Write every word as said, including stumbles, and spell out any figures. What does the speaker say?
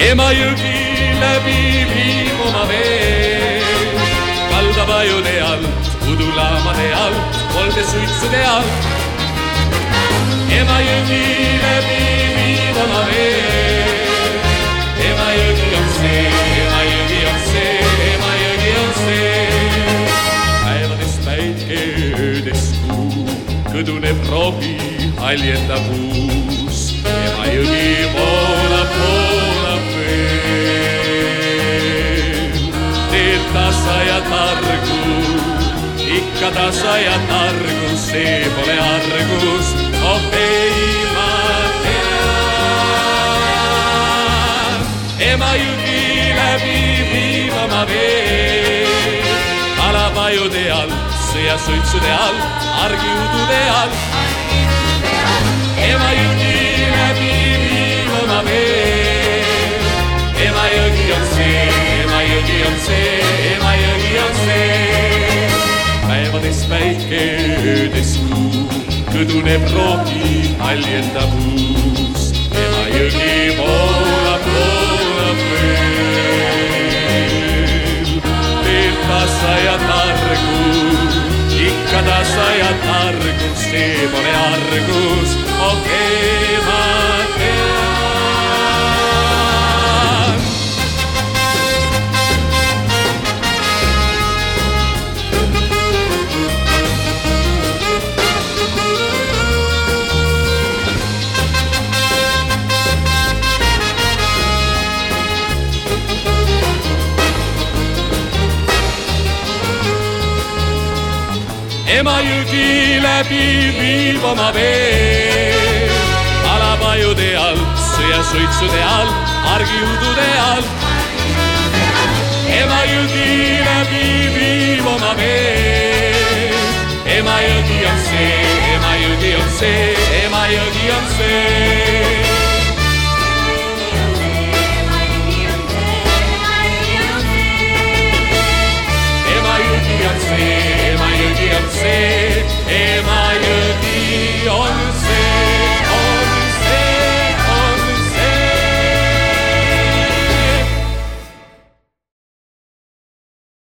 Emajõgi läbi viib oma vee, kaldavajude alt, udulaamade alt, kolde suitsude alt. Emajõgi läbi viib oma vee, Emajõgi on see, Emajõgi on see, Emajõgi on see. Päevadest päike, öödest kuu, kõduneb rohi, haljendab uus. Emajõgi voolab, voolab veel, teeb tasa ja targu, ikka tasa ja targu, see pole argus, oh ei ma tean. Emajõgi läbi viib oma vee, kalavajude alt, sõjasuitsude alt, argiudude alt. Emajõgi läbi viib oma vee, Emajõgi on see, Emajõgi on see, Emajõgi on see. Päevadest päike, öödest kuu, kõduneb rohi, haljendab uus. Emajõgi voolab, voolab veel, teeb tasa ja targu, ikka tasa ja targu, see pole argus, oh ei ma tean. Emajõgi läbi viib oma vee, kalavajude alt, sõjasuitsude alt, argiudude alt. Emajõgi läbi viib oma vee, Emajõgi on see, Emajõgi on see, Emajõgi on see.